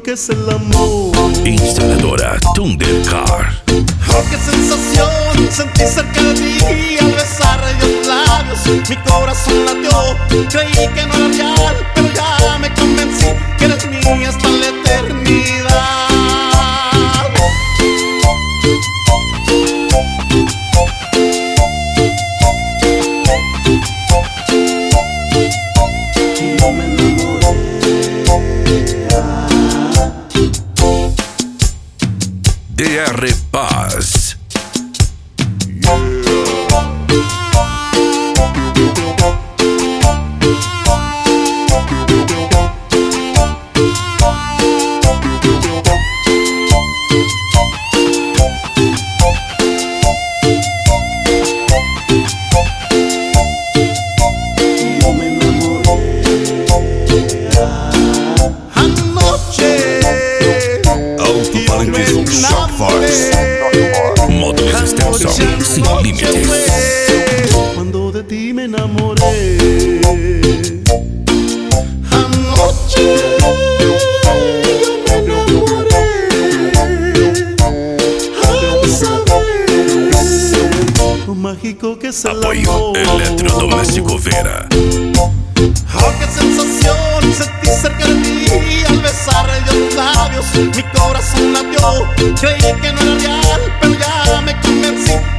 que es el amor. Instaladora Thundercar. Oh, qué sensación sentí cerca de ti al besar tus labios. Mi corazón latió, creí que no era real, pero ya me convencí que eres mía hasta la eternidad. Yo me enamoré. DR Paz. Yo me enamoré anoche. Alto-falantes Shockforce. Módulos de extensão sin límites. Cuando de ti me enamoré anoche, yo me enamoré al saber lo mágico que es el Apoio amor. Eletrodoméstico Vera. Oh, qué sensación sentí cerca de ti al besar tus labios. Mi corazón latió, creí que no era real, pero ya me convencí